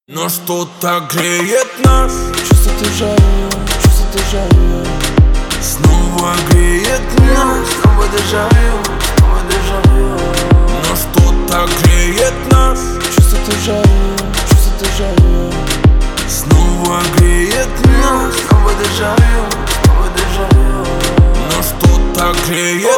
Но что-то греет нас, чувство дежавю. Снова греет нас, снова дежавю. Но что-то греет нас, чувство дежавю. Снова греет нас, снова дежавю. Но что-то греет